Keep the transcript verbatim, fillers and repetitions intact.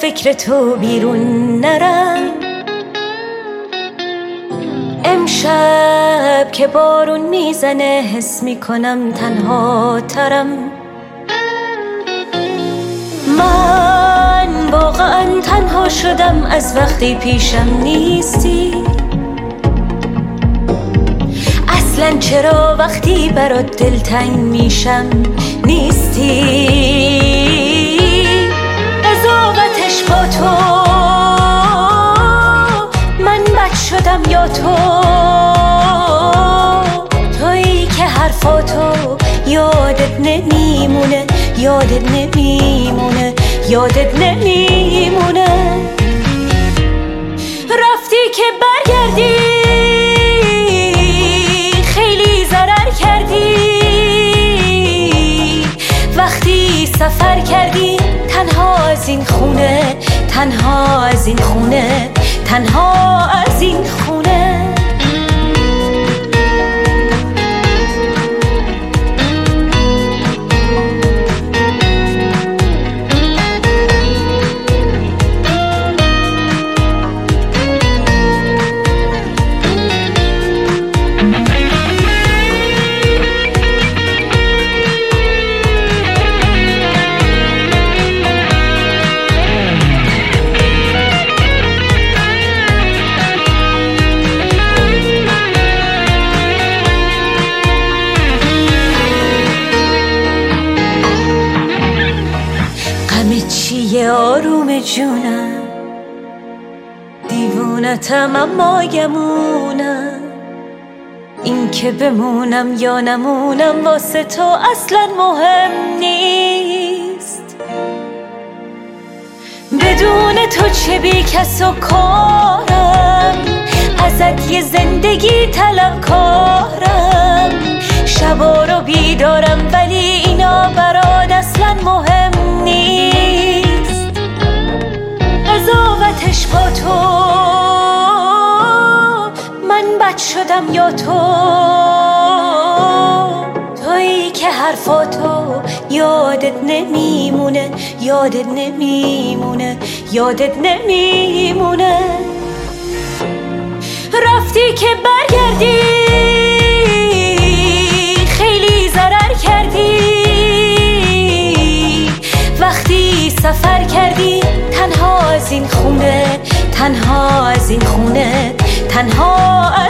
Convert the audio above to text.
فکر تو بیرون نرم. امشب که بارون میزنه حس میکنم تنها ترم. من واقعا تنها شدم از وقتی پیشم نیستی. اصلا چرا وقتی برات دلتنگ میشم نیستی؟ قضاوتش با تو، من بد شدم یا تو؟ تویی که حرفاتو یادت نمیمونه، یادت نمیمونه، یادت نمیمونه. رفتی که برگردی خیلی ضرر کردی. وقتی سفر کردی تنها از این خونه، تنها از این خونه، تنها از این خونه. چیه آروم جونم، دیوونتم اما گمونم. این که بمونم یا نمونم واسه تو اصلا مهم نیست. بدون تو چه بی کس و کارم، ازت یه زندگی طلبکارم. شبا رو بیدارم ولی اینا برات اصلا مهم نیست. قضاوتش با تو، من بد شدم یا تو؟ تویی که حرفاتو یادت نمیمونه، یادت نمیمونه، یادت نمیمونه. رفتی که برگردی خیلی ضرر کردی. وقتی سفر کردی تنها از این خونه، تنها از این خونه، تنها